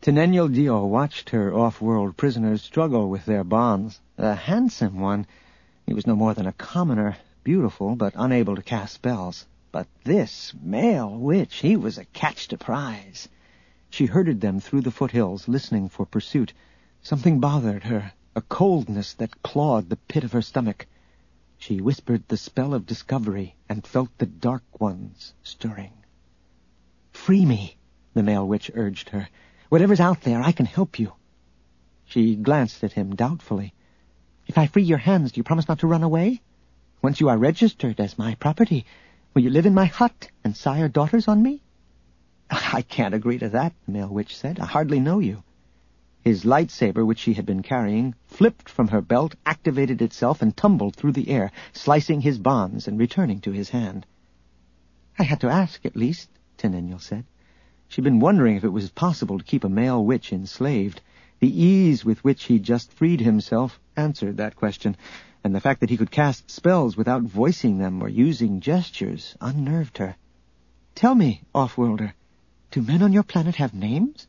Tenennial Dio watched her off-world prisoners struggle with their bonds. The handsome one, he was no more than a commoner, beautiful but unable to cast spells. But this male witch, he was a catch to prize. She herded them through the foothills, listening for pursuit. Something bothered her, a coldness that clawed the pit of her stomach. She whispered the spell of discovery and felt the dark ones stirring. "Free me," the male witch urged her. "Whatever's out there, I can help you." She glanced at him doubtfully. "If I free your hands, do you promise not to run away? Once you are registered as my property, will you live in my hut and sire daughters on me?" "I can't agree to that," the male witch said. "I hardly know you." His lightsaber, which she had been carrying, flipped from her belt, activated itself, and tumbled through the air, slicing his bonds and returning to his hand. "I had to ask, at least," Tenennial said. She'd been wondering if it was possible to keep a male witch enslaved. The ease with which he'd just freed himself answered that question, and the fact that he could cast spells without voicing them or using gestures unnerved her. "Tell me, off-worlder, do men on your planet have names?"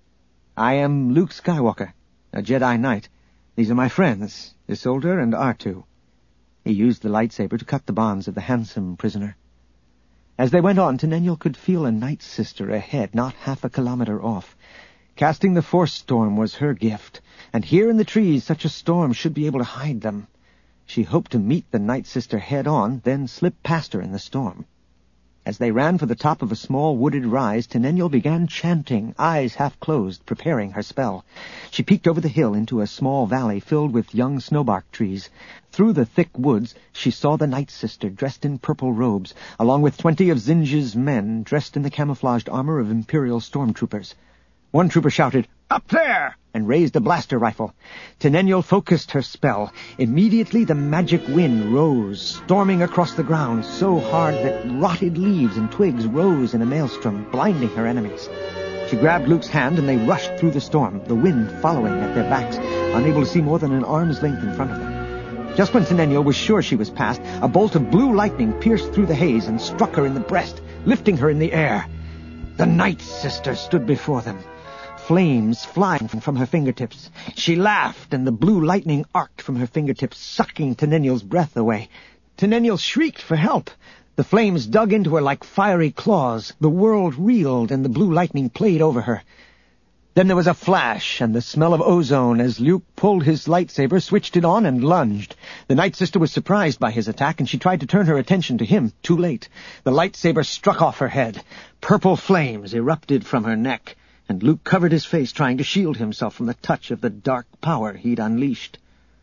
"I am Luke Skywalker, a Jedi Knight. These are my friends, Isolde and R2. He used the lightsaber to cut the bonds of the handsome prisoner. As they went on, Tenennial could feel a Night Sister ahead, not half a kilometer off. Casting the Force Storm was her gift, and here in the trees such a storm should be able to hide them. She hoped to meet the Night Sister head-on, then slip past her in the storm. As they ran for the top of a small wooded rise, Tenennial began chanting, eyes half closed, preparing her spell. She peeked over the hill into a small valley filled with young snowbark trees. Through the thick woods, she saw the Night Sister dressed in purple robes, along with 20 of Zinj's men dressed in the camouflaged armor of Imperial stormtroopers. One trooper shouted, "Up there!" and raised a blaster rifle. Tenennial focused her spell. Immediately the magic wind rose, storming across the ground so hard that rotted leaves and twigs rose in a maelstrom, blinding her enemies. She grabbed Luke's hand and they rushed through the storm, the wind following at their backs, unable to see more than an arm's length in front of them. Just when Tenennial was sure she was past, a bolt of blue lightning pierced through the haze and struck her in the breast, lifting her in the air. The Night Sister stood before them, flames flying from her fingertips. She laughed, and the blue lightning arced from her fingertips, sucking Tenennial's breath away. Tenennial shrieked for help. The flames dug into her like fiery claws. The world reeled, and the blue lightning played over her. Then there was a flash, and the smell of ozone as Luke pulled his lightsaber, switched it on, and lunged. The Night Sister was surprised by his attack, and she tried to turn her attention to him. Too late. The lightsaber struck off her head. Purple flames erupted from her neck, and Luke covered his face, trying to shield himself from the touch of the dark power he'd unleashed.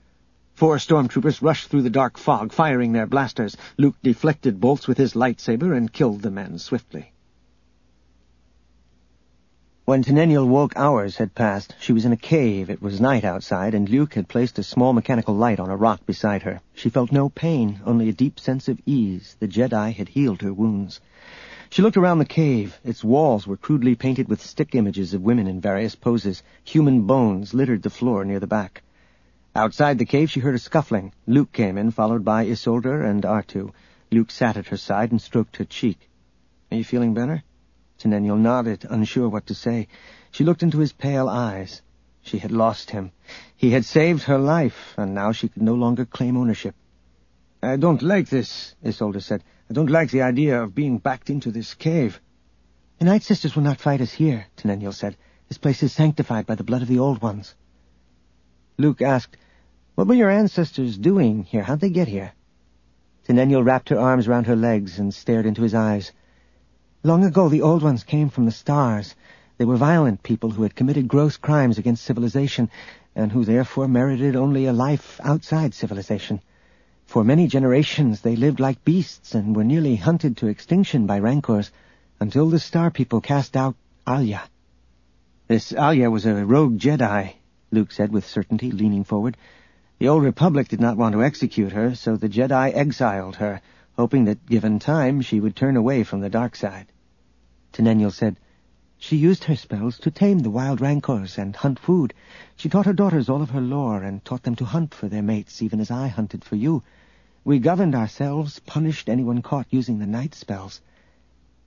4 stormtroopers rushed through the dark fog, firing their blasters. Luke deflected bolts with his lightsaber and killed the men swiftly. When Tenennial woke, hours had passed. She was in a cave. It was night outside, and Luke had placed a small mechanical light on a rock beside her. She felt no pain, only a deep sense of ease. The Jedi had healed her wounds. She looked around the cave. Its walls were crudely painted with stick images of women in various poses. Human bones littered the floor near the back. Outside the cave, she heard a scuffling. Luke came in, followed by Isolde and R2. Luke sat at her side and stroked her cheek. "Are you feeling better?" Tenennial nodded, unsure what to say. She looked into his pale eyes. She had lost him. He had saved her life, and now she could no longer claim ownership. "I don't like this," Isolde said. "I don't like the idea of being backed into this cave." "The Night Sisters will not fight us here," Tenennial said. "This place is sanctified by the blood of the Old Ones." Luke asked, "What were your ancestors doing here? How'd they get here?" Tenennial wrapped her arms round her legs and stared into his eyes. "Long ago, the Old Ones came from the stars. They were violent people who had committed gross crimes against civilization, and who therefore merited only a life outside civilization. For many generations they lived like beasts and were nearly hunted to extinction by rancors, until the Star People cast out Alia." "This Alia was a rogue Jedi," Luke said with certainty, leaning forward. "The Old Republic did not want to execute her, so the Jedi exiled her, hoping that, given time, she would turn away from the dark side." Tenennial said, "She used her spells to tame the wild rancors and hunt food. She taught her daughters all of her lore and taught them to hunt for their mates, even as I hunted for you. We governed ourselves, punished anyone caught using the night spells."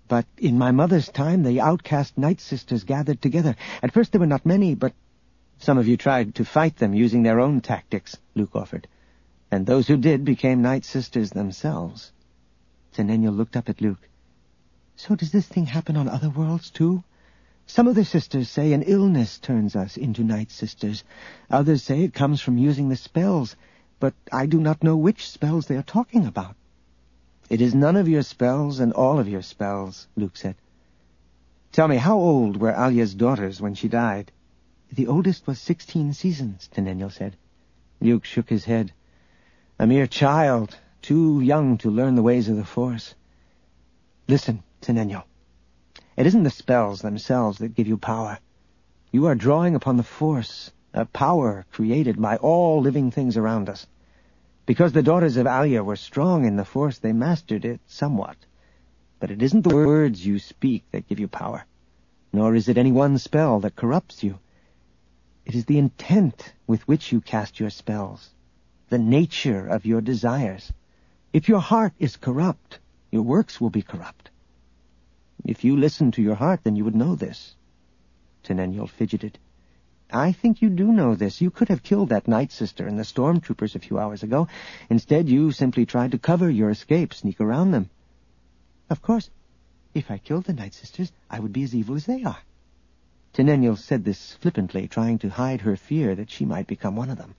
But in my mother's time, the outcast Night Sisters gathered together. At first there were not many, but some of you tried to fight them using their own tactics, Luke offered. And those who did became Night Sisters themselves. Tenennial looked up at Luke. So does this thing happen on other worlds, too? Some of the sisters say an illness turns us into Night Sisters. Others say it comes from using the spells, but I do not know which spells they are talking about. It is none of your spells and all of your spells, Luke said. Tell me, how old were Alia's daughters when she died? The oldest was 16 seasons, Tenennial said. Luke shook his head. A mere child, too young to learn the ways of the Force. Listen, Tenennial. It isn't the spells themselves that give you power. You are drawing upon the Force, a power created by all living things around us. Because the daughters of Alia were strong in the Force, they mastered it somewhat. But it isn't the words you speak that give you power, nor is it any one spell that corrupts you. It is the intent with which you cast your spells, the nature of your desires. If your heart is corrupt, your works will be corrupt. If you listened to your heart, then you would know this. Tenennial fidgeted. I think you do know this. You could have killed that Night Sister and the stormtroopers a few hours ago. Instead, you simply tried to cover your escape, sneak around them. Of course, if I killed the Night Sisters, I would be as evil as they are. Tenennial said this flippantly, trying to hide her fear that she might become one of them.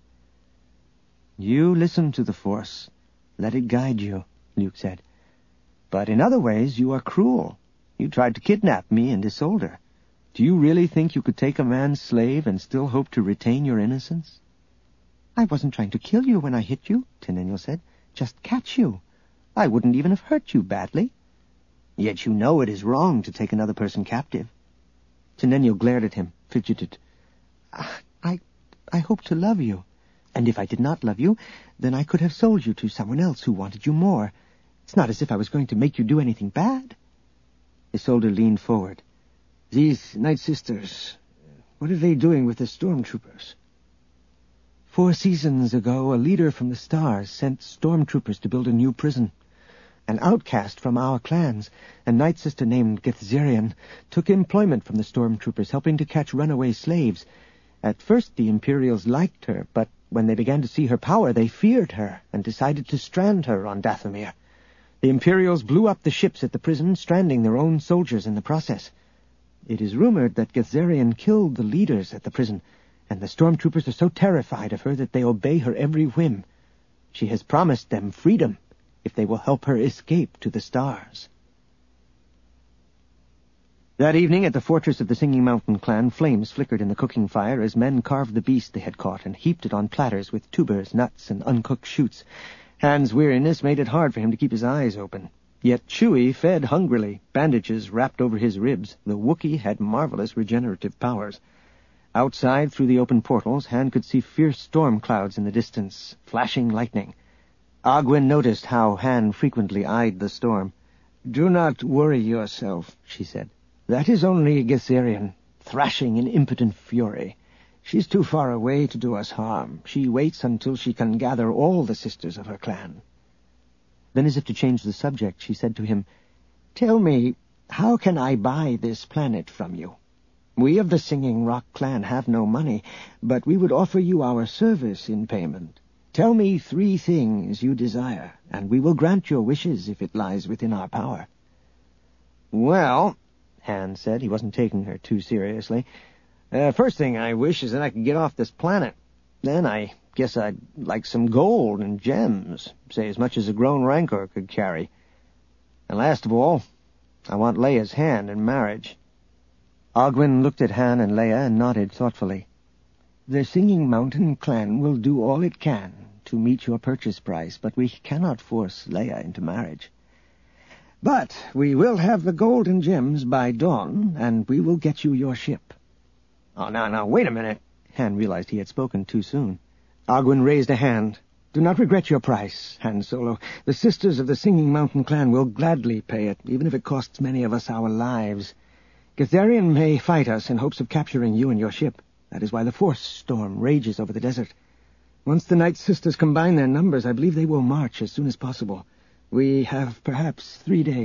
You listen to the Force. Let it guide you, Luke said. But in other ways, you are cruel. You tried to kidnap me and Isolde. Do you really think you could take a man's slave and still hope to retain your innocence? I wasn't trying to kill you when I hit you, Tenennial said. Just catch you. I wouldn't even have hurt you badly. Yet you know it is wrong to take another person captive. Tenennial glared at him, fidgeted. I hope to love you. And if I did not love you, then I could have sold you to someone else who wanted you more. It's not as if I was going to make you do anything bad. Isolde leaned forward. These Night Sisters, what are they doing with the stormtroopers? 4 seasons ago, a leader from the stars sent stormtroopers to build a new prison. An outcast from our clans, a Night Sister named Gethzerian, took employment from the stormtroopers, helping to catch runaway slaves. At first, the Imperials liked her, but when they began to see her power, they feared her and decided to strand her on Dathomir. The Imperials blew up the ships at the prison, stranding their own soldiers in the process. It is rumored that Gethzerian killed the leaders at the prison, and the stormtroopers are so terrified of her that they obey her every whim. She has promised them freedom if they will help her escape to the stars. That evening at the fortress of the Singing Mountain clan, flames flickered in the cooking fire as men carved the beast they had caught and heaped it on platters with tubers, nuts, and uncooked shoots. Han's weariness made it hard for him to keep his eyes open. Yet Chewie fed hungrily, bandages wrapped over his ribs. The Wookiee had marvelous regenerative powers. Outside, through the open portals, Han could see fierce storm clouds in the distance, flashing lightning. Ogwyn noticed how Han frequently eyed the storm. "Do not worry yourself," she said. "That is only Gethzerian, thrashing in impotent fury. She's too far away to do us harm. She waits until she can gather all the sisters of her clan." Then, as if to change the subject, she said to him, "Tell me, how can I buy this planet from you? We of the Singing Rock clan have no money, but we would offer you our service in payment. Tell me 3 things you desire, and we will grant your wishes if it lies within our power." "Well," Han said, he wasn't taking her too seriously, "first thing I wish is that I could get off this planet. Then I guess I'd like some gold and gems, say as much as a grown rancor could carry. And last of all, I want Leia's hand in marriage." Ogwyn looked at Han and Leia and nodded thoughtfully. "The Singing Mountain clan will do all it can to meet your purchase price, but we cannot force Leia into marriage. But we will have the gold and gems by dawn, and we will get you your ship." "Oh, now, wait a minute." Han realized he had spoken too soon. Ogwyn raised a hand. "Do not regret your price, Han Solo. The sisters of the Singing Mountain clan will gladly pay it, even if it costs many of us our lives. Gethzerian may fight us in hopes of capturing you and your ship. That is why the Force storm rages over the desert. Once the Night Sisters combine their numbers, I believe they will march as soon as possible. We have perhaps 3 days.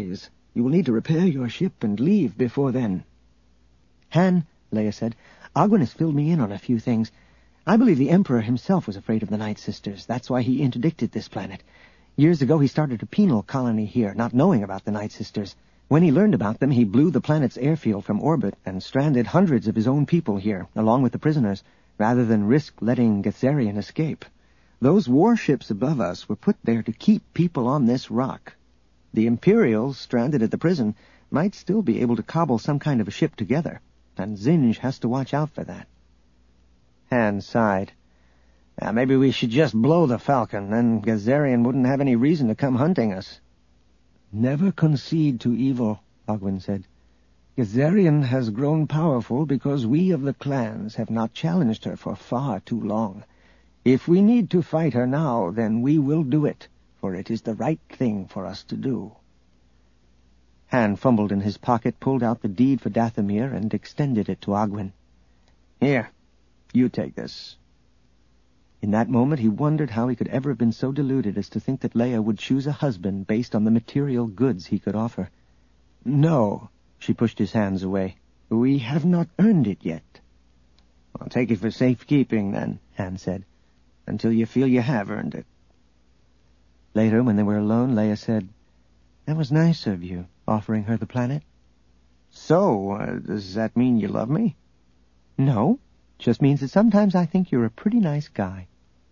You will need to repair your ship and leave before then. Han, Leia said, Ogwyn has filled me in on a few things. I believe the Emperor himself was afraid of the Night Sisters. That's why he interdicted this planet. Years ago he started a penal colony here, not knowing about the Night Sisters. When he learned about them, he blew the planet's airfield from orbit and stranded hundreds of his own people here, along with the prisoners, rather than risk letting Getherion escape. Those warships above us were put there to keep people on this rock. The Imperials, stranded at the prison, might still be able to cobble some kind of a ship together, and Zinj has to watch out for that. Han sighed. Maybe we should just blow the Falcon, then Getherion wouldn't have any reason to come hunting us. Never concede to evil, Ogwyn said. Getherion has grown powerful because we of the clans have not challenged her for far too long. If we need to fight her now, then we will do it, for it is the right thing for us to do. Han fumbled in his pocket, pulled out the deed for Dathomir, and extended it to Ogwyn. Here, you take this. In that moment he wondered how he could ever have been so deluded as to think that Leia would choose a husband based on the material goods he could offer. No, she pushed his hands away. We have not earned it yet. I'll take it for safekeeping, then, Han said, until you feel you have earned it. Later, when they were alone, Leia said, That was nice of you, offering her the planet. So, does that mean you love me? No, just means that sometimes I think you're a pretty nice guy.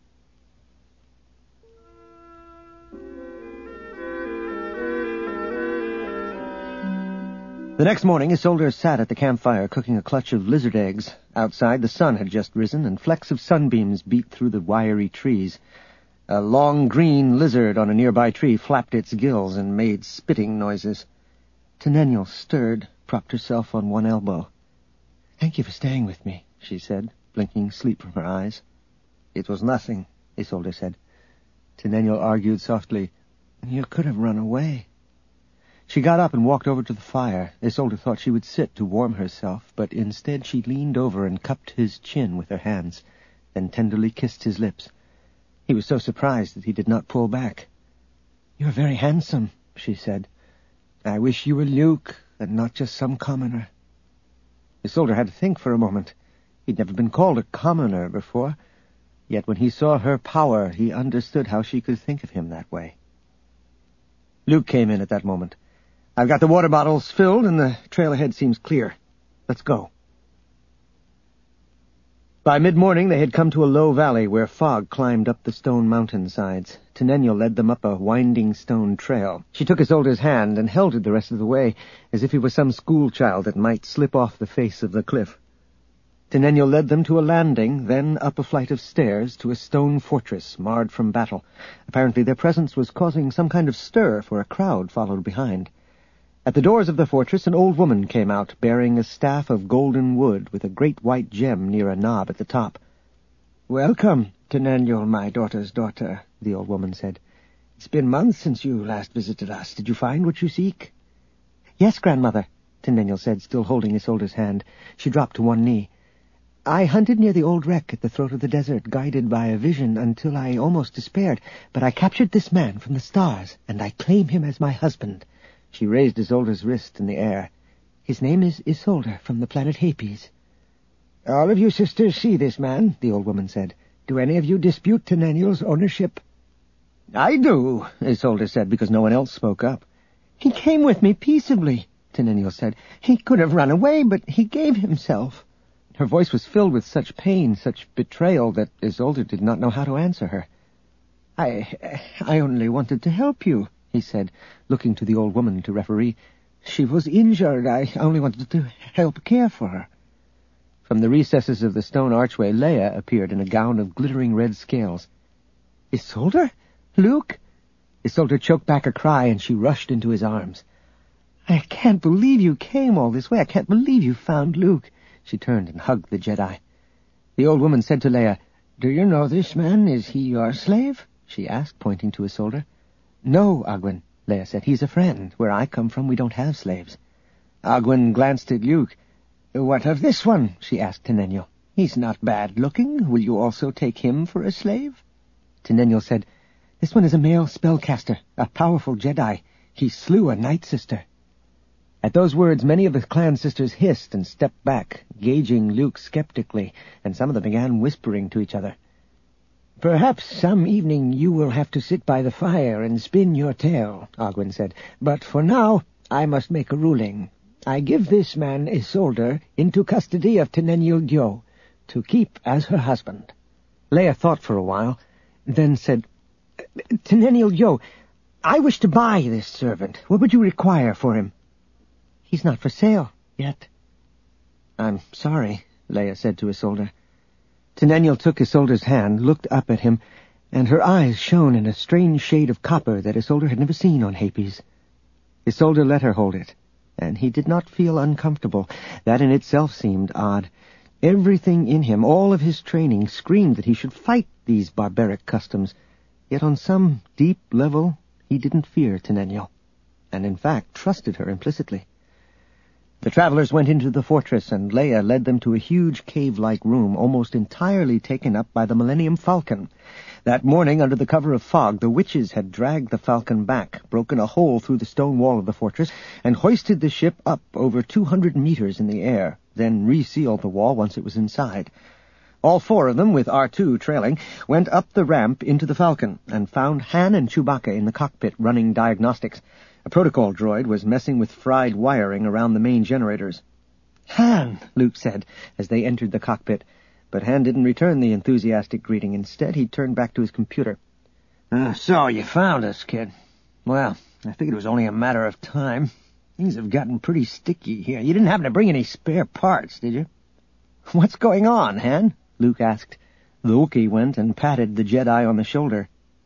The next morning, Isolde sat at the campfire cooking a clutch of lizard eggs. Outside, the sun had just risen, and flecks of sunbeams beat through the wiry trees. A long green lizard on a nearby tree flapped its gills and made spitting noises. Tenennial stirred, propped herself on one elbow. Thank you for staying with me, she said, blinking sleep from her eyes. It was nothing, Isolde said. Tenennial argued softly, You could have run away. She got up and walked over to the fire. Isolde thought she would sit to warm herself, but instead she leaned over and cupped his chin with her hands, then tenderly kissed his lips. He was so surprised that he did not pull back. You're very handsome, she said. I wish you were Luke, and not just some commoner. Isolde had to think for a moment. He'd never been called a commoner before, yet when he saw her power, he understood how she could think of him that way. Luke came in at that moment. I've got the water bottles filled, and the trail ahead seems clear. Let's go. By mid-morning they had come to a low valley where fog climbed up the stone mountainsides. Tenennial led them up a winding stone trail. She took Isolde's hand and held it the rest of the way, as if he were some schoolchild that might slip off the face of the cliff. Tenennial led them to a landing, then up a flight of stairs to a stone fortress marred from battle. Apparently their presence was causing some kind of stir, for a crowd followed behind. At the doors of the fortress an old woman came out, bearing a staff of golden wood with a great white gem near a knob at the top. Welcome, Tenennial, my daughter's daughter, the old woman said. It's been months since you last visited us. Did you find what you seek? Yes, grandmother, Tenennial said, still holding Isolde's hand. She dropped to one knee. I hunted near the old wreck at the throat of the desert, guided by a vision, until I almost despaired. But I captured this man from the stars, and I claim him as my husband. She raised Isolde's wrist in the air. His name is Isolde, from the planet Hapes. All of you sisters see this man, the old woman said. Do any of you dispute Tenennial's ownership? I do, Isolde said, because no one else spoke up. He came with me peaceably, Tenennial said. He could have run away, but he gave himself. Her voice was filled with such pain, such betrayal, that Isolde did not know how to answer her. I only wanted to help you, he said, looking to the old woman to referee. She was injured. I only wanted to help care for her. From the recesses of the stone archway, Leia appeared in a gown of glittering red scales. Isolde? Luke? Isolde choked back a cry, and she rushed into his arms. I can't believe you came all this way. I can't believe you found Luke. She turned and hugged the Jedi. The old woman said to Leia, Do you know this man? Is he your slave? She asked, pointing to Isolde. No, Ogwyn, Leia said. He's a friend. Where I come from, we don't have slaves. Ogwyn glanced at Luke. What of this one? She asked Tenennial. He's not bad-looking. Will you also take him for a slave? Tenennial said, This one is a male spellcaster, a powerful Jedi. He slew a Night Sister. At those words, many of the clan sisters hissed and stepped back, gauging Luke skeptically, and some of them began whispering to each other. "Perhaps some evening you will have to sit by the fire and spin your tale," Ogwyn said. "But for now, I must make a ruling. I give this man, Isolde, into custody of Tenennial Gyo, to keep as her husband." Leia thought for a while, then said, "Tenennial Gyo, I wish to buy this servant. What would you require for him?" "He's not for sale yet." "I'm sorry," Leia said to Isolde. Tenennial took Isolde's hand, looked up at him, and her eyes shone in a strange shade of copper that Isolde had never seen on Hapes. Isolde let her hold it, and he did not feel uncomfortable. That in itself seemed odd. Everything in him, all of his training, screamed that he should fight these barbaric customs. Yet on some deep level, he didn't fear Tenennial, and in fact trusted her implicitly. The travelers went into the fortress, and Leia led them to a huge cave-like room almost entirely taken up by the Millennium Falcon. That morning, under the cover of fog, the witches had dragged the Falcon back, broken a hole through the stone wall of the fortress, and hoisted the ship up over 200 meters in the air, then resealed the wall once it was inside. All four of them, with R2 trailing, went up the ramp into the Falcon, and found Han and Chewbacca in the cockpit running diagnostics. A protocol droid was messing with fried wiring around the main generators. "Han," Luke said, as they entered the cockpit. But Han didn't return the enthusiastic greeting. Instead, he turned back to his computer. "So you found us, kid. Well, I figured it was only a matter of time. Things have gotten pretty sticky here. You didn't happen to bring any spare parts, did you?" "What's going on, Han?" Luke asked. The Wookiee went and patted the Jedi on the shoulder.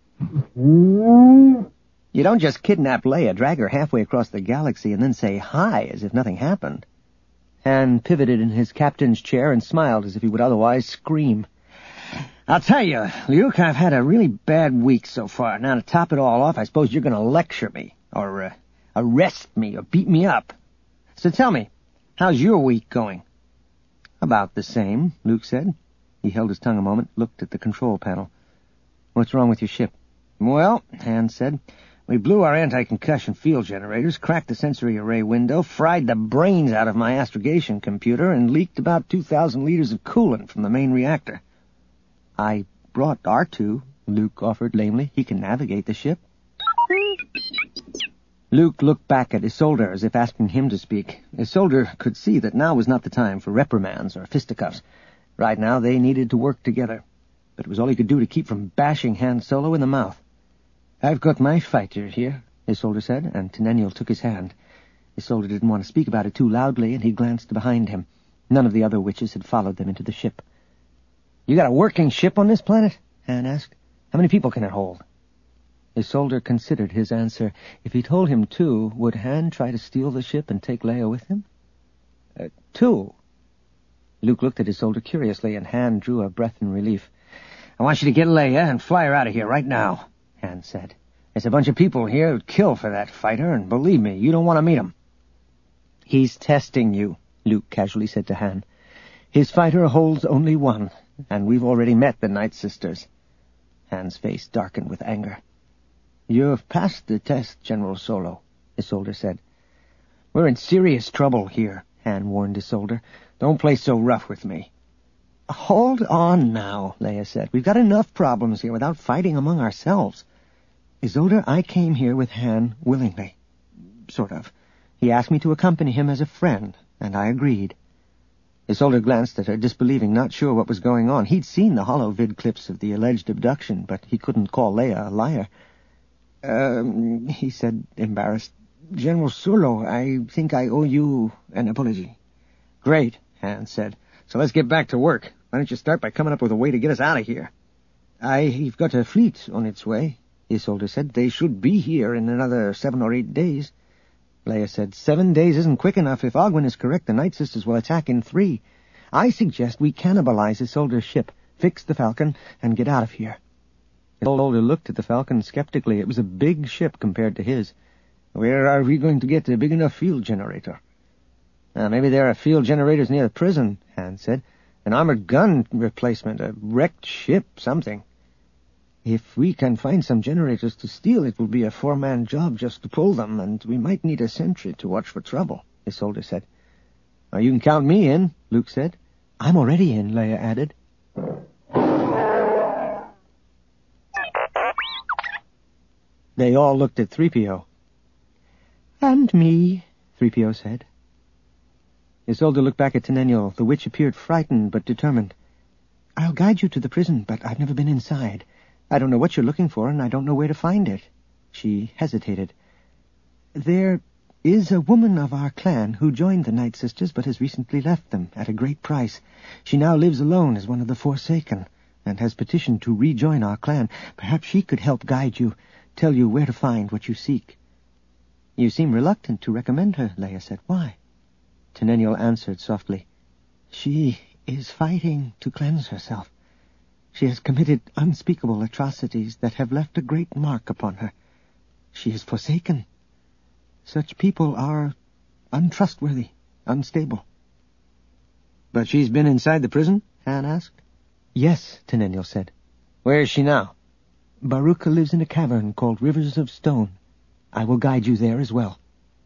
"You don't just kidnap Leia, drag her halfway across the galaxy, and then say hi as if nothing happened." Han pivoted in his captain's chair and smiled as if he would otherwise scream. "I'll tell you, Luke, I've had a really bad week so far. Now, to top it all off, I suppose you're going to lecture me, or arrest me, or beat me up. So tell me, how's your week going?" "About the same," Luke said. He held his tongue a moment, looked at the control panel. "What's wrong with your ship?" "Well," Han said, "we blew our anti-concussion field generators, cracked the sensory array window, fried the brains out of my astrogation computer, and leaked about 2,000 liters of coolant from the main reactor." "I brought R2, Luke offered lamely. "He can navigate the ship." Luke looked back at Isolde as if asking him to speak. Isolde could see that now was not the time for reprimands or fisticuffs. Right now they needed to work together. But it was all he could do to keep from bashing Han Solo in the mouth. "I've got my fighter here," Isolde said, and Tenennial took his hand. Isolde didn't want to speak about it too loudly, and he glanced behind him. None of the other witches had followed them into the ship. "You got a working ship on this planet?" Han asked. "How many people can it hold?" Isolde considered his answer. If he told him 2, would Han try to steal the ship and take Leia with him? 2. Luke looked at Isolde curiously, and Han drew a breath in relief. "I want you to get Leia and fly her out of here right now," Han said. "There's a bunch of people here who'd kill for that fighter, and believe me, you don't want to meet them." "He's testing you," Luke casually said to Han. "His fighter holds only 1, and we've already met the Night Sisters." Han's face darkened with anger. "You've passed the test, General Solo," Isolde said. "We're in serious trouble here," Han warned Isolde. "Don't play so rough with me." "Hold on now," Leia said. "We've got enough problems here without fighting among ourselves. Isolde, I came here with Han willingly. Sort of. He asked me to accompany him as a friend, and I agreed." Isolde glanced at her, disbelieving, not sure what was going on. He'd seen the holovid clips of the alleged abduction, but he couldn't call Leia a liar. He said, embarrassed. "General Solo, I think I owe you an apology." "Great," Han said. "So let's get back to work. Why don't you start by coming up with a way to get us out of here?" "I've got a fleet on its way," Isolde said. "They should be here in another 7 or 8 days. Leia said, 7 days isn't quick enough. If Ogwyn is correct, the Night Sisters will attack in 3. I suggest we cannibalize Isolde's ship, fix the Falcon, and get out of here." Isolde looked at the Falcon skeptically. It was a big ship compared to his. "Where are we going to get a big enough field generator?" Maybe there are field generators near the prison," Han said. "An armored gun replacement, a wrecked ship, something." If we can find some generators to steal, it will be a 4-man job just to pull them, and we might need a sentry to watch for trouble, Isolde said. Well, you can count me in, Luke said. I'm already in, Leia added. They all looked at 3PO. And me, 3PO said. Isolde looked back at Tenennial. The witch appeared frightened but determined. I'll guide you to the prison, but I've never been inside. I don't know what you're looking for, and I don't know where to find it. She hesitated. There is a woman of our clan who joined the Night Sisters but has recently left them at a great price. She now lives alone as one of the Forsaken, and has petitioned to rejoin our clan. Perhaps she could help guide you, tell you where to find what you seek. You seem reluctant to recommend her, Leia said. Why? Tenennial answered softly. She is fighting to cleanse herself. She has committed unspeakable atrocities that have left a great mark upon her. She is forsaken. Such people are untrustworthy, unstable. But she's been inside the prison? Han asked. Yes, Tenennial said. Where is she now? Baruka lives in a cavern called Rivers of Stone. I will guide you there as well.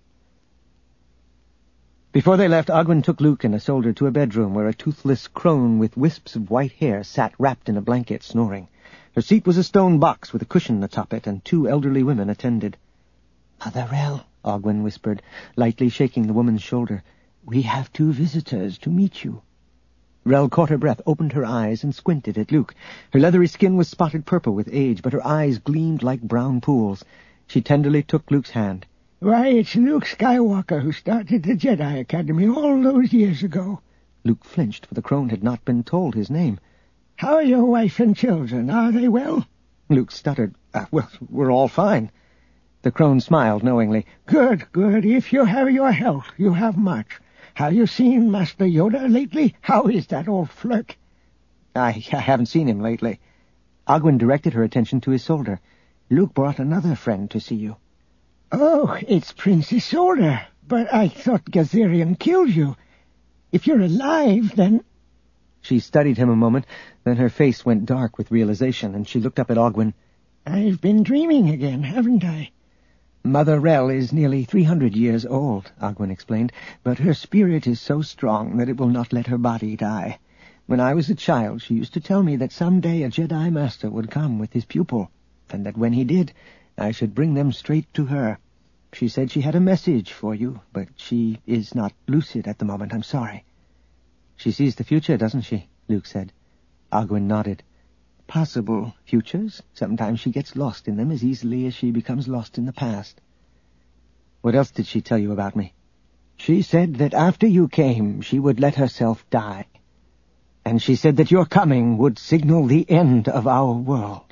Before they left, Ogwyn took Luke and Isolde to a bedroom where a toothless crone with wisps of white hair sat wrapped in a blanket, snoring. Her seat was a stone box with a cushion atop it, and 2 elderly women attended. Mother Rel, Ogwyn whispered, lightly shaking the woman's shoulder. We have 2 visitors to meet you. Rel caught her breath, opened her eyes, and squinted at Luke. Her leathery skin was spotted purple with age, but her eyes gleamed like brown pools. She tenderly took Luke's hand. Why, it's Luke Skywalker who started the Jedi Academy all those years ago. Luke flinched, for the crone had not been told his name. How are your wife and children? Are they well? Luke stuttered. Well, we're all fine. The crone smiled knowingly. Good, good. If you have your health, you have much. Have you seen Master Yoda lately? How is that old flirt? I haven't seen him lately. Ogwyn directed her attention to Isolde. Luke brought another friend to see you. Oh, it's Prince Isolde. But I thought Gazarian killed you. If you're alive, then... She studied him a moment, then her face went dark with realization, and she looked up at Ogwyn. I've been dreaming again, haven't I? Mother Rel is nearly 300 years old, Ogwyn explained, but her spirit is so strong that it will not let her body die. When I was a child, she used to tell me that someday a Jedi Master would come with his pupil, and that when he did, I should bring them straight to her. She said she had a message for you, but she is not lucid at the moment. I'm sorry. She sees the future, doesn't she? Luke said. Ogwyn nodded. Possible futures. Sometimes she gets lost in them as easily as she becomes lost in the past. What else did she tell you about me? She said that after you came, she would let herself die. And she said that your coming would signal the end of our world.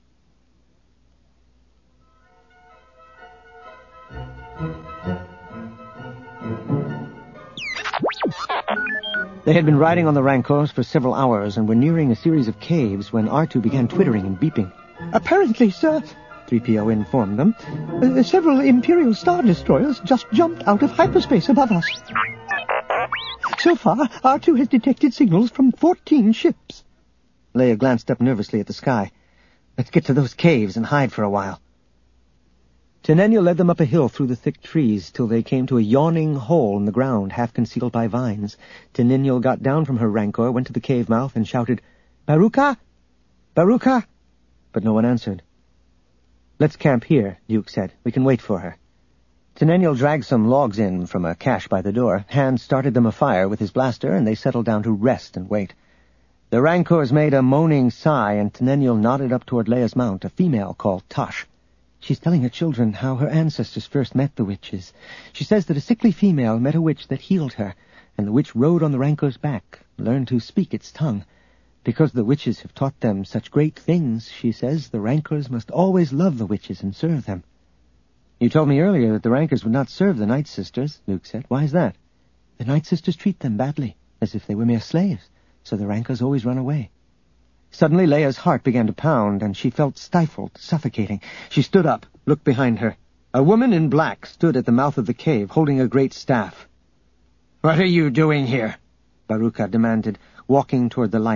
They had been riding on the Rancors for several hours and were nearing a series of caves when R2 began twittering and beeping. Apparently, sir, 3PO informed them, several Imperial Star Destroyers just jumped out of hyperspace above us. So far, R2 has detected signals from 14 ships. Leia glanced up nervously at the sky. Let's get to those caves and hide for a while. Tenennial led them up a hill through the thick trees till they came to a yawning hole in the ground, half concealed by vines. Tenennial got down from her Rancor, went to the cave mouth, and shouted, "Baruka! Baruka!" But no one answered. "Let's camp here," Luke said. "We can wait for her." Tenennial dragged some logs in from a cache by the door. Han started them afire with his blaster, and they settled down to rest and wait. The Rancors made a moaning sigh, and Tenennial nodded up toward Leia's mount, a female called Tosh. She's telling her children how her ancestors first met the witches. She says that a sickly female met a witch that healed her, and the witch rode on the Rancor's back, learned to speak its tongue. Because the witches have taught them such great things, she says, the Rancors must always love the witches and serve them. You told me earlier that the Rancors would not serve the Night Sisters, Luke said. Why is that? The Night Sisters treat them badly, as if they were mere slaves, so the Rancors always run away. Suddenly Leia's heart began to pound, and she felt stifled, suffocating. She stood up, looked behind her. A woman in black stood at the mouth of the cave, holding a great staff. "What are you doing here?" Baruka demanded, walking toward the light.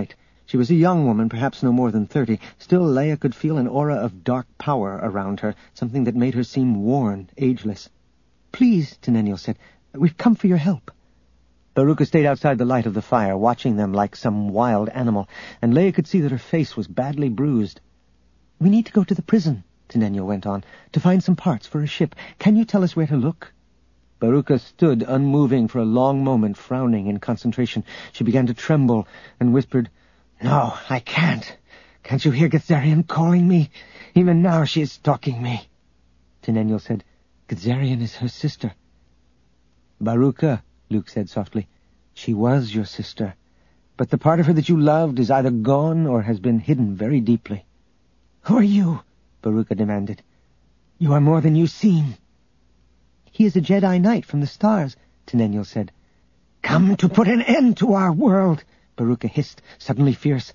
She was a young woman, perhaps no more than 30. Still, Leia could feel an aura of dark power around her, something that made her seem worn, ageless. "Please," Tenennial said, "we've come for your help." Veruca stayed outside the light of the fire, watching them like some wild animal, and Leia could see that her face was badly bruised. "We need to go to the prison," Tenennial went on, "to find some parts for a ship. Can you tell us where to look?" Veruca stood unmoving for a long moment, frowning in concentration. She began to tremble and whispered, "No, I can't. Can't you hear Githzerian calling me? Even now she is stalking me." Tenennial said, "Githzerian is her sister." "Veruca," Luke said softly, "she was your sister. But the part of her that you loved is either gone or has been hidden very deeply." "Who are you?" Veruca demanded. "You are more than you seem." "He is a Jedi Knight from the stars," Tenennial said. "Come to put an end to our world," Veruca hissed, suddenly fierce.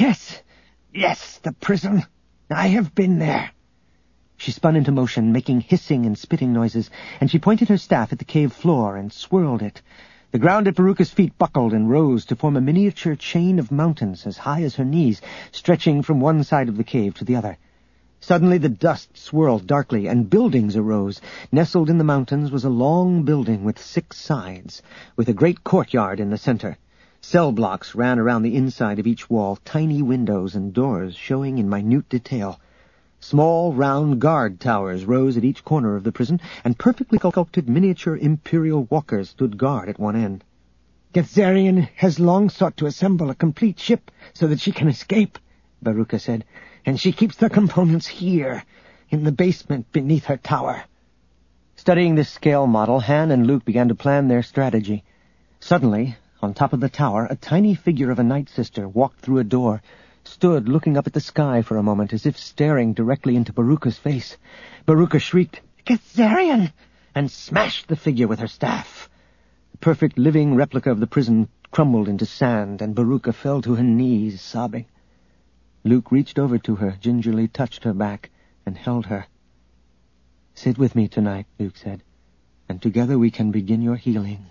Yes, the prison. I have been there." She spun into motion, making hissing and spitting noises, and she pointed her staff at the cave floor and swirled it. The ground at Veruca's feet buckled and rose to form a miniature chain of mountains as high as her knees, stretching from one side of the cave to the other. Suddenly the dust swirled darkly, and buildings arose. Nestled in the mountains was a long building with 6 sides, with a great courtyard in the center. Cell blocks ran around the inside of each wall, tiny windows and doors showing in minute detail. Small, round guard towers rose at each corner of the prison, and perfectly sculpted miniature Imperial walkers stood guard at one end. "Githzerian has long sought to assemble a complete ship so that she can escape," Veruca said, "and she keeps the components here, in the basement beneath her tower." Studying this scale model, Han and Luke began to plan their strategy. Suddenly, on top of the tower, a tiny figure of a Night Sister walked through a door, stood looking up at the sky for a moment, as if staring directly into Veruca's face. Veruca shrieked, "Githzerian!" and smashed the figure with her staff. The perfect living replica of the prison crumbled into sand, and Veruca fell to her knees, sobbing. Luke reached over to her, gingerly touched her back, and held her. "Sit with me tonight," Luke said, "and together we can begin your healing."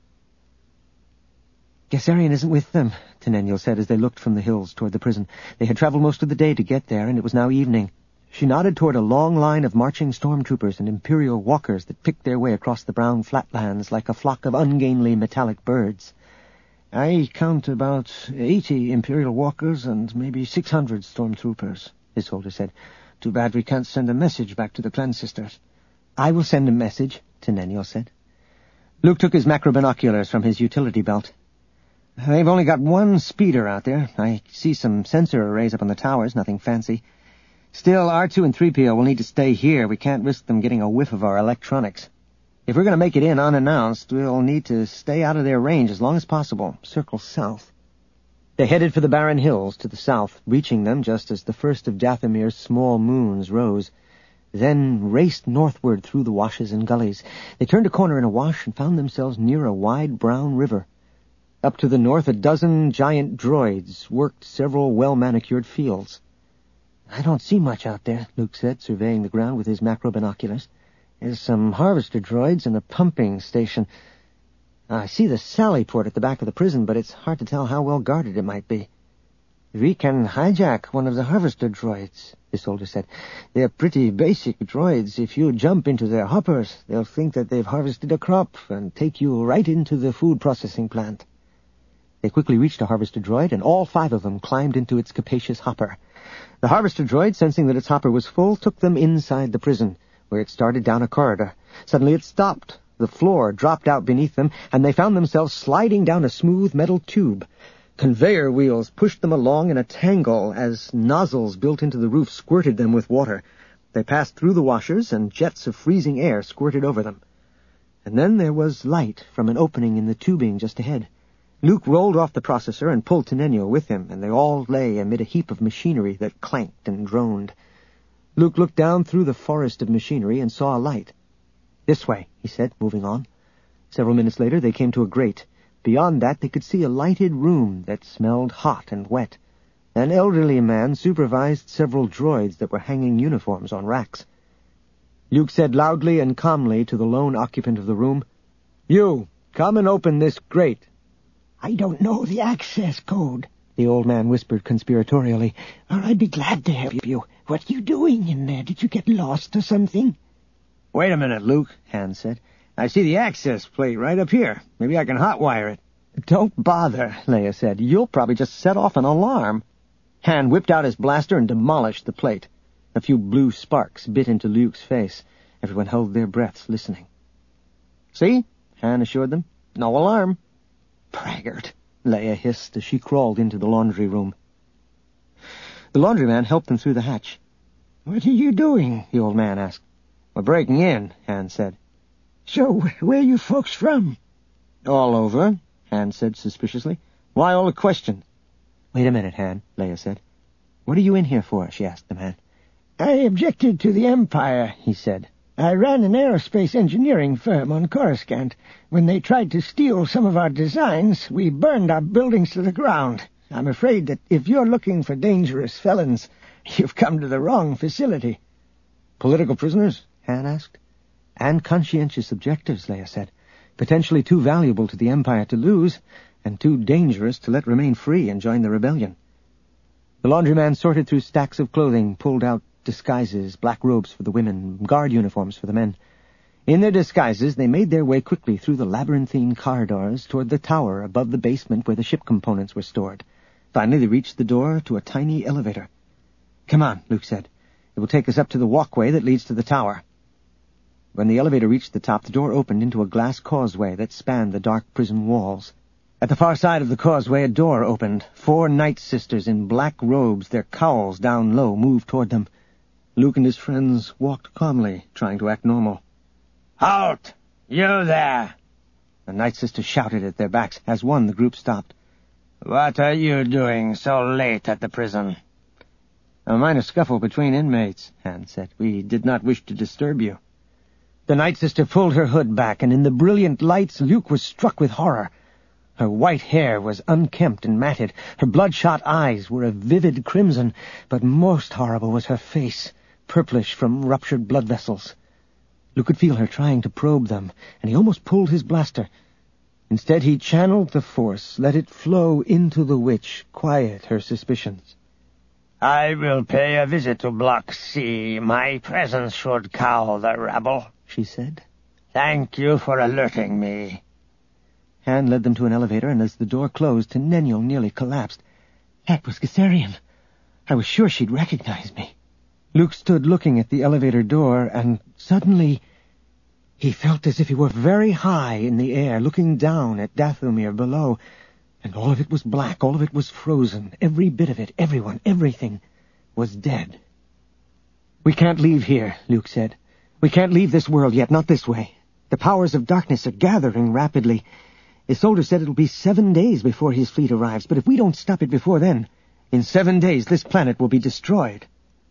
"Githzerian isn't with them," Tenennial said as they looked from the hills toward the prison. They had traveled most of the day to get there, and it was now evening. She nodded toward a long line of marching stormtroopers and Imperial walkers that picked their way across the brown flatlands like a flock of ungainly metallic birds. "I count about 80 Imperial walkers and maybe 600 stormtroopers," his soldier said. "Too bad we can't send a message back to the clan sisters." "I will send a message," Tenennial said. Luke took his macro binoculars from his utility belt. "They've only got 1 speeder out there. I see some sensor arrays up on the towers, nothing fancy. Still, R2 and 3PO will need to stay here. We can't risk them getting a whiff of our electronics. If we're going to make it in unannounced, we'll need to stay out of their range as long as possible. Circle south." They headed for the barren hills to the south, reaching them just as the first of Dathomir's small moons rose, then raced northward through the washes and gullies. They turned a corner in a wash and found themselves near a wide brown river. Up to the north, a dozen giant droids worked several well-manicured fields. "I don't see much out there," Luke said, surveying the ground with his macro binoculars. "There's some harvester droids and a pumping station. I see the sally port at the back of the prison, but it's hard to tell how well guarded it might be." "We can hijack one of the harvester droids," the soldier said. "They're pretty basic droids. If you jump into their hoppers, they'll think that they've harvested a crop and take you right into the food processing plant." They quickly reached a harvester droid, and all 5 of them climbed into its capacious hopper. The harvester droid, sensing that its hopper was full, took them inside the prison, where it started down a corridor. Suddenly it stopped. The floor dropped out beneath them, and they found themselves sliding down a smooth metal tube. Conveyor wheels pushed them along in a tangle as nozzles built into the roof squirted them with water. They passed through the washers, and jets of freezing air squirted over them. And then there was light from an opening in the tubing just ahead. Luke rolled off the processor and pulled Tenennial with him, and they all lay amid a heap of machinery that clanked and droned. Luke looked down through the forest of machinery and saw a light. "This way," he said, moving on. Several minutes later they came to a grate. Beyond that they could see a lighted room that smelled hot and wet. An elderly man supervised several droids that were hanging uniforms on racks. Luke said loudly and calmly to the lone occupant of the room, "You, come and open this grate." "I don't know the access code," the old man whispered conspiratorially. "Or I'd be glad to help you. What are you doing in there? Did you get lost or something?" "Wait a minute, Luke," Han said. "I see the access plate right up here. Maybe I can hotwire it." "Don't bother," Leia said. "You'll probably just set off an alarm." Han whipped out his blaster and demolished the plate. A few blue sparks bit into Luke's face. Everyone held their breaths, listening. "See?" Han assured them. "No alarm." "Braggart," Leia hissed as she crawled into the laundry room. The laundryman helped them through the hatch. "What are you doing?" the old man asked. "We're breaking in," Han said. "So, where are you folks from?" "All over," Han said suspiciously. "Why all the question?" "Wait a minute, Han," Leia said. "What are you in here for?" she asked the man. "I objected to the Empire," he said. "I ran an aerospace engineering firm on Coruscant. When they tried to steal some of our designs, we burned our buildings to the ground. I'm afraid that if you're looking for dangerous felons, you've come to the wrong facility." "Political prisoners?" Han asked. "And conscientious objectives," Leia said. "Potentially too valuable to the Empire to lose, and too dangerous to let remain free and join the rebellion." The laundryman sorted through stacks of clothing, pulled out disguises, black robes for the women, guard uniforms for the men. In their disguises, they made their way quickly through the labyrinthine corridors toward the tower above the basement where the ship components were stored. Finally, they reached the door to a tiny elevator. "Come on," Luke said. "It will take us up to the walkway that leads to the tower." When the elevator reached the top, the door opened into a glass causeway that spanned the dark prison walls. At the far side of the causeway, a door opened. 4 Night Sisters in black robes, their cowls down low, moved toward them. Luke and his friends walked calmly, trying to act normal. "Halt! You there!" The Night Sisters shouted at their backs. As one, the group stopped. "What are you doing so late at the prison?" "A minor scuffle between inmates," Han said. "We did not wish to disturb you." The Night Sister pulled her hood back, and in the brilliant lights Luke was struck with horror. Her white hair was unkempt and matted. Her bloodshot eyes were a vivid crimson, but most horrible was her face, purplish from ruptured blood vessels. Luke could feel her trying to probe them, and he almost pulled his blaster. Instead, he channeled the force, let it flow into the witch, quiet her suspicions. "I will pay a visit to Block C. My presence should cow the rabble," she said. "Thank you for alerting me." Han led them to an elevator, and as the door closed, Tenennial nearly collapsed. "That was Gessarian. I was sure she'd recognize me." Luke stood looking at the elevator door, and suddenly he felt as if he were very high in the air, looking down at Dathomir below, and all of it was black, all of it was frozen, every bit of it, everyone, everything was dead. "We can't leave here," Luke said. "We can't leave this world yet, not this way. The powers of darkness are gathering rapidly. Isolde said it'll be 7 days before his fleet arrives, but if we don't stop it before then, in 7 days this planet will be destroyed."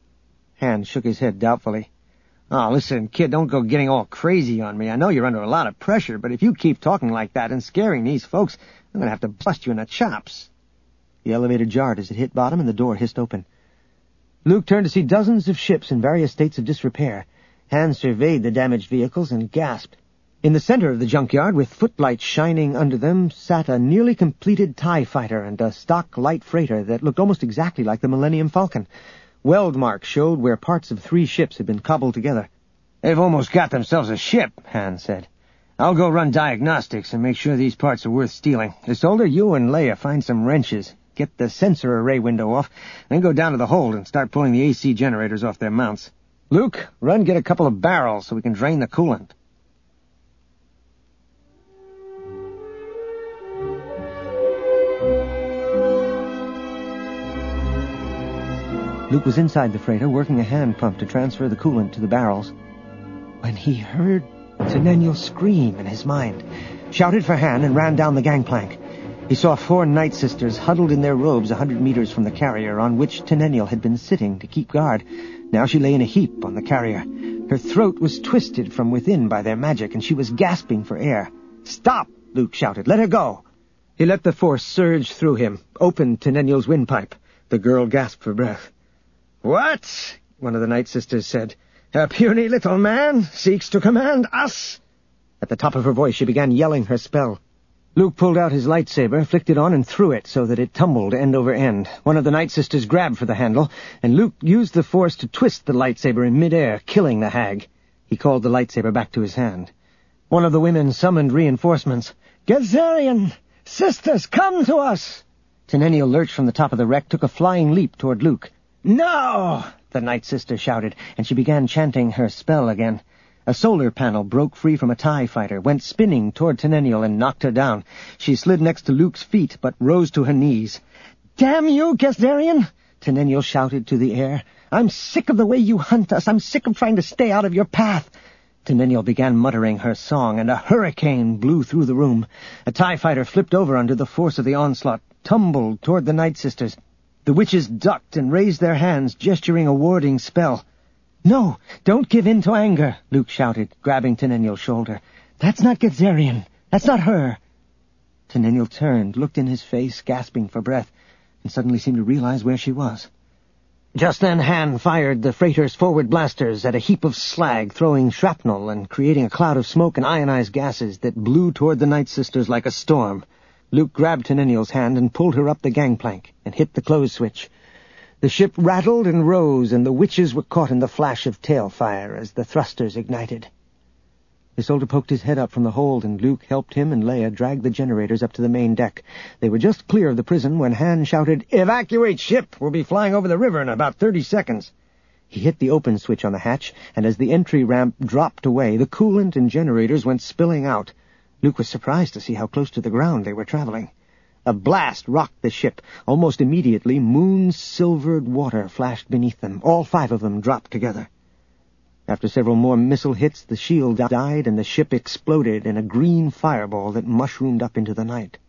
Han shook his head doubtfully. "Oh, listen, kid, don't go getting all crazy on me. I know you're under a lot of pressure, but if you keep talking like that and scaring these folks, I'm going to have to bust you in the chops." The elevator jarred as it hit bottom, and the door hissed open. Luke turned to see dozens of ships in various states of disrepair. Han surveyed the damaged vehicles and gasped. In the center of the junkyard, with footlights shining under them, sat a nearly completed TIE fighter and a stock light freighter that looked almost exactly like the Millennium Falcon. Weld marks showed where parts of 3 ships had been cobbled together. "They've almost got themselves a ship," Han said. "I'll go run diagnostics and make sure these parts are worth stealing. Isolde, you and Leia find some wrenches, get the sensor array window off, then go down to the hold and start pulling the AC generators off their mounts. Luke, run get a couple of barrels so we can drain the coolant." Luke was inside the freighter, working a hand pump to transfer the coolant to the barrels, when he heard Tenennial scream in his mind, shouted for Han, and ran down the gangplank. He saw 4 Night Sisters huddled in their robes 100 meters from the carrier on which Tenennial had been sitting to keep guard. Now she lay in a heap on the carrier. Her throat was twisted from within by their magic, and she was gasping for air. "Stop!" Luke shouted. "Let her go!" He let the force surge through him, opened Tenennial's windpipe. The girl gasped for breath. "What?" one of the Night Sisters said. "A puny little man seeks to command us?" At the top of her voice, she began yelling her spell. Luke pulled out his lightsaber, flicked it on, and threw it so that it tumbled end over end. One of the Night Sisters grabbed for the handle, and Luke used the force to twist the lightsaber in midair, killing the hag. He called the lightsaber back to his hand. One of the women summoned reinforcements. Gazarian! Sisters, come to us! Tenennial lurched from the top of the wreck, took a flying leap toward Luke. No! The Night Sister shouted, and she began chanting her spell again. A solar panel broke free from a TIE fighter, went spinning toward Tenennial and knocked her down. She slid next to Luke's feet, but rose to her knees. Damn you, Gazarian! Tenennial shouted to the air. I'm sick of the way you hunt us. I'm sick of trying to stay out of your path. Tenennial began muttering her song, and a hurricane blew through the room. A TIE fighter flipped over under the force of the onslaught, tumbled toward the Night Sisters. The witches ducked and raised their hands, gesturing a warding spell. No, don't give in to anger, Luke shouted, grabbing Tenennial's shoulder. That's not Gazarian. That's not her. Tenennial turned, looked in his face, gasping for breath, and suddenly seemed to realize where she was. Just then Han fired the freighter's forward blasters at a heap of slag, throwing shrapnel and creating a cloud of smoke and ionized gases that blew toward the Night Sisters like a storm. Luke grabbed Tenennial's hand and pulled her up the gangplank and hit the close switch. The ship rattled and rose, and the witches were caught in the flash of tail fire as the thrusters ignited. The soldier poked his head up from the hold, and Luke helped him and Leia drag the generators up to the main deck. They were just clear of the prison when Han shouted, "Evacuate ship! We'll be flying over the river in about 30 seconds." He hit the open switch on the hatch, and as the entry ramp dropped away, the coolant and generators went spilling out. Luke was surprised to see how close to the ground they were traveling. A blast rocked the ship. Almost immediately, moon-silvered water flashed beneath them. All 5 of them dropped together. After several more missile hits, the shield died and the ship exploded in a green fireball that mushroomed up into the night.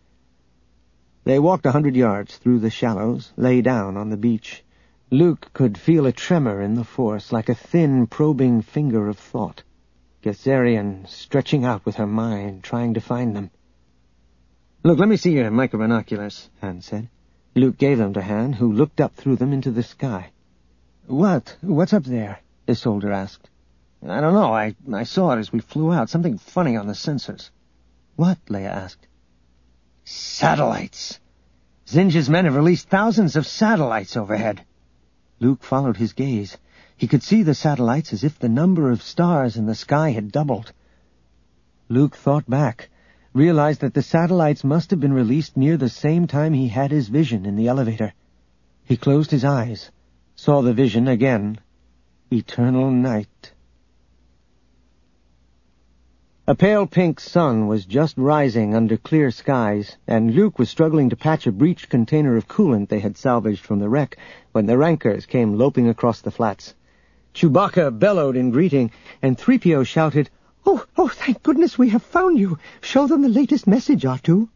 They walked 100 yards through the shallows, lay down on the beach. Luke could feel a tremor in the force, like a thin, probing finger of thought. Gazarian stretching out with her mind, trying to find them. "Look, let me see your microbinoculars," Han said. Luke gave them to Han, who looked up through them into the sky. What's up there?" the soldier asked. "I don't know. I saw it as we flew out. Something funny on the sensors." "What?" Leia asked. "Satellites. Zinj's men have released thousands of satellites overhead." Luke followed his gaze. He could see the satellites as if the number of stars in the sky had doubled. Luke thought back, realized that the satellites must have been released near the same time he had his vision in the elevator. He closed his eyes, saw the vision again. Eternal night. A pale pink sun was just rising under clear skies, and Luke was struggling to patch a breached container of coolant they had salvaged from the wreck when the Rancors came loping across the flats. Chewbacca bellowed in greeting, and 3PO shouted, Oh, thank goodness we have found you. Show them the latest message, R2.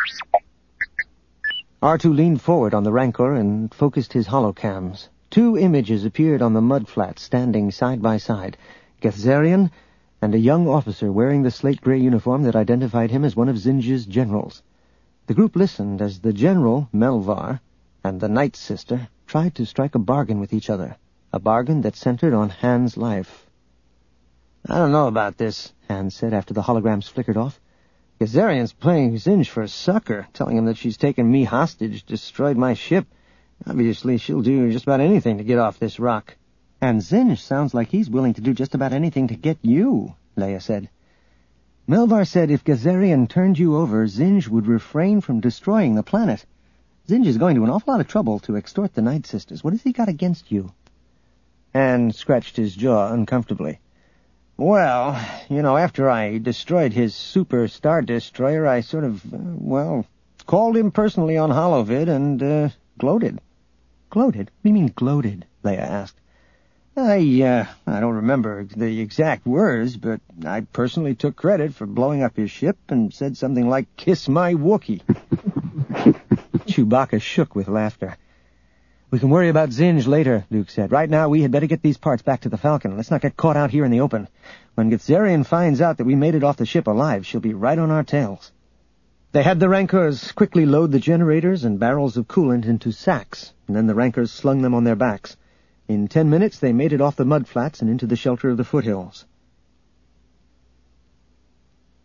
R2 leaned forward on the Rancor and focused his holocams. 2 images appeared on the mudflat, standing side by side. Gazarian and a young officer wearing the slate-gray uniform that identified him as one of Zinj's generals. The group listened as the general, Melvar, and the Night Sister tried to strike a bargain with each other, a bargain that centered on Han's life. "I don't know about this," Han said after the holograms flickered off. "Gazarian's playing Zinj for a sucker, telling him that she's taken me hostage, destroyed my ship. Obviously, she'll do just about anything to get off this rock." "And Zinj sounds like he's willing to do just about anything to get you," Leia said. "Melvar said if Gazarian turned you over, Zinj would refrain from destroying the planet. Zinj is going to an awful lot of trouble to extort the Night Sisters. What has he got against you?" Han scratched his jaw uncomfortably. "Well, after I destroyed his super star destroyer, I sort of, called him personally on Holovid and, gloated." "Gloated? What do you mean gloated?" Leia asked. I don't remember the exact words, but I personally took credit for blowing up his ship and said something like, 'Kiss my Wookiee.'" Chewbacca shook with laughter. "We can worry about Zinj later," Luke said. "Right now, we had better get these parts back to the Falcon. Let's not get caught out here in the open. When Gazarian finds out that we made it off the ship alive, she'll be right on our tails." They had the Rancors quickly load the generators and barrels of coolant into sacks, and then the Rancors slung them on their backs. In 10 minutes, they made it off the mudflats and into the shelter of the foothills.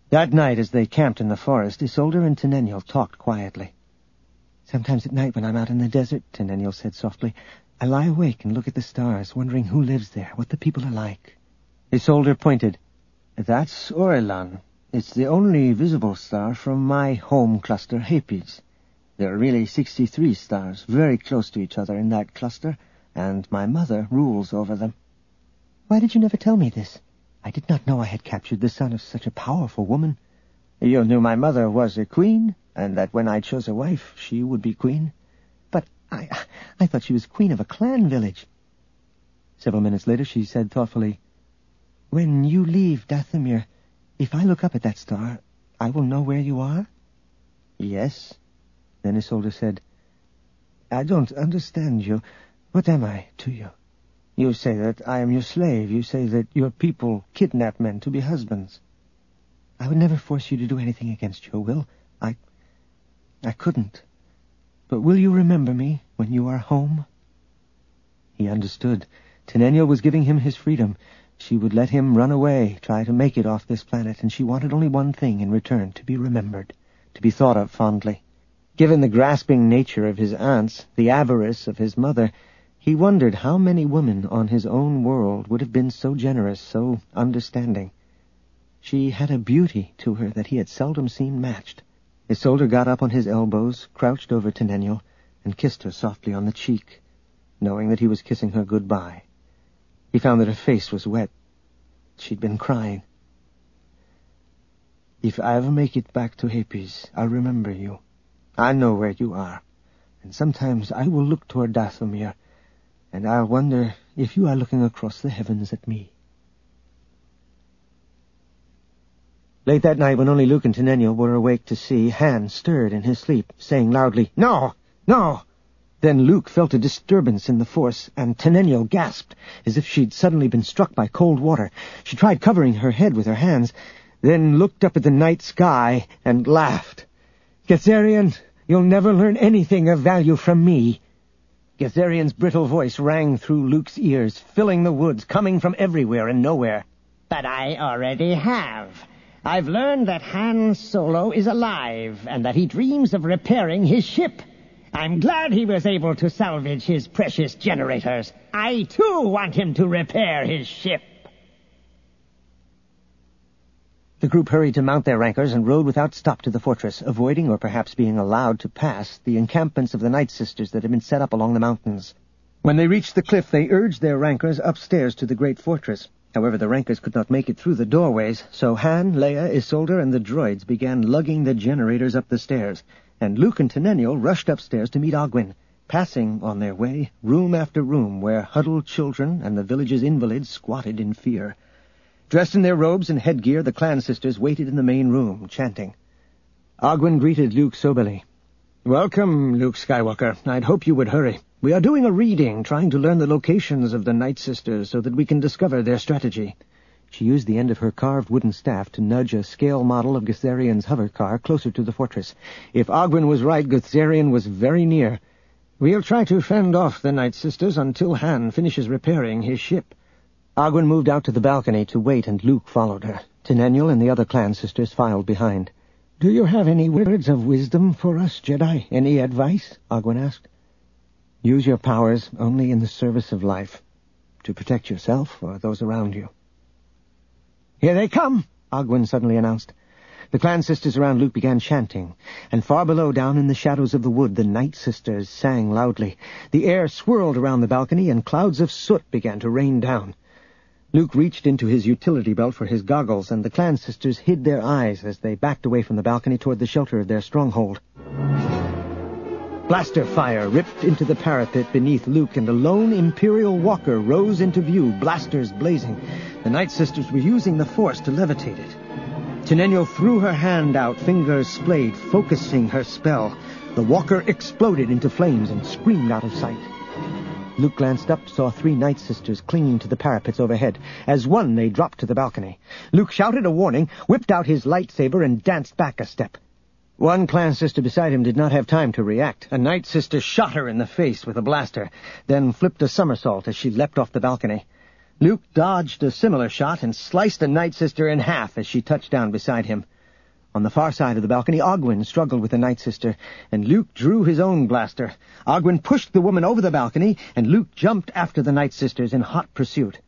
That night, as they camped in the forest, Isolde and Tenennial talked quietly. "Sometimes at night when I'm out in the desert," Tenennial said softly, "I lie awake and look at the stars, wondering who lives there, what the people are like." Isolde pointed. "That's Orelan. It's the only visible star from my home cluster, Hapes. There are really 63 stars, very close to each other in that cluster, and my mother rules over them." "Why did you never tell me this? I did not know I had captured the son of such a powerful woman." "You knew my mother was a queen, and that when I chose a wife, she would be queen." "But I thought she was queen of a clan village." Several minutes later she said thoughtfully, "When you leave Dathomir, if I look up at that star, I will know where you are?" "Yes." Then Isolde said, "I don't understand you. What am I to you? You say that I am your slave. You say that your people kidnap men to be husbands." "I would never force you to do anything against your will. I couldn't. But will you remember me when you are home?" He understood. Tenennial was giving him his freedom. She would let him run away, try to make it off this planet, and she wanted only one thing in return, to be remembered, to be thought of fondly. Given the grasping nature of his aunts, the avarice of his mother, he wondered how many women on his own world would have been so generous, so understanding. She had a beauty to her that he had seldom seen matched. Isolde got up on his elbows, crouched over Tenennial, and kissed her softly on the cheek, knowing that he was kissing her goodbye. He found that her face was wet. She'd been crying. "If I ever make it back to Hapes, I'll remember you. I know where you are, and sometimes I will look toward Dathomir, and I'll wonder if you are looking across the heavens at me." Late that night, when only Luke and Tenennial were awake to see, Han stirred in his sleep, saying loudly, "No! No!" Then Luke felt a disturbance in the force, and Tenennial gasped, as if she'd suddenly been struck by cold water. She tried covering her head with her hands, then looked up at the night sky and laughed. "Getherian, you'll never learn anything of value from me." Getherian's brittle voice rang through Luke's ears, filling the woods, coming from everywhere and nowhere. "But I already have. I've learned that Han Solo is alive, and that he dreams of repairing his ship. I'm glad he was able to salvage his precious generators. I, too, want him to repair his ship." The group hurried to mount their rankers and rode without stop to the fortress, avoiding, or perhaps being allowed to pass, the encampments of the Night Sisters that had been set up along the mountains. When they reached the cliff, they urged their rankers upstairs to the great fortress. However, the rankers could not make it through the doorways, so Han, Leia, Isolde, and the droids began lugging the generators up the stairs, and Luke and Tenennial rushed upstairs to meet Ogwyn, passing, on their way, room after room where huddled children and the village's invalids squatted in fear. Dressed in their robes and headgear, the clan sisters waited in the main room, chanting. Ogwyn greeted Luke soberly. "Welcome, Luke Skywalker. I'd hope you would hurry. We are doing a reading, trying to learn the locations of the Night Sisters so that we can discover their strategy." She used the end of her carved wooden staff to nudge a scale model of Getherian's hover car closer to the fortress. If Ogwyn was right, Getherian was very near. "We'll try to fend off the Night Sisters until Han finishes repairing his ship." Ogwyn moved out to the balcony to wait, and Luke followed her. Tenennial and the other clan sisters filed behind. "Do you have any words of wisdom for us, Jedi? Any advice?" Ogwyn asked. "Use your powers only in the service of life, to protect yourself or those around you." "Here they come," Ogwyn suddenly announced. The clan sisters around Luke began chanting, and far below, down in the shadows of the wood, the Night Sisters sang loudly. The air swirled around the balcony, and clouds of soot began to rain down. Luke reached into his utility belt for his goggles, and the clan sisters hid their eyes as they backed away from the balcony toward the shelter of their stronghold. Blaster fire ripped into the parapet beneath Luke, and a lone Imperial walker rose into view, blasters blazing. The Night Sisters were using the Force to levitate it. Tenennial threw her hand out, fingers splayed, focusing her spell. The walker exploded into flames and screamed out of sight. Luke glanced up, saw 3 Night Sisters clinging to the parapets overhead. As one, they dropped to the balcony. Luke shouted a warning, whipped out his lightsaber, and danced back a step. One clan sister beside him did not have time to react. A Night Sister shot her in the face with a blaster, then flipped a somersault as she leapt off the balcony. Luke dodged a similar shot and sliced a Night Sister in half as she touched down beside him. On the far side of the balcony, Ogwyn struggled with the Night Sister, and Luke drew his own blaster. Ogwyn pushed the woman over the balcony, and Luke jumped after the Night Sisters in hot pursuit.